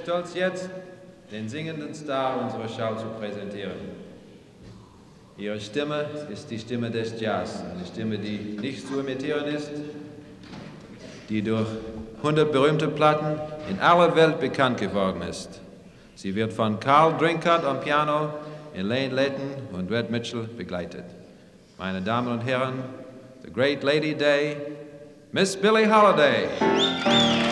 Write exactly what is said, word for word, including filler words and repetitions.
stolz jetzt, den singenden Star unserer Schau zu präsentieren. Ihre Stimme ist die Stimme des Jazz, eine Stimme, die nicht zu imitieren ist, die durch hundert berühmte Platten in aller Welt bekannt geworden ist. Sie wird von Carl Drinkard am Piano, Elaine Layton und Red Mitchell begleitet. Meine Damen und Herren, the great Lady Day, Miss Billie Holiday.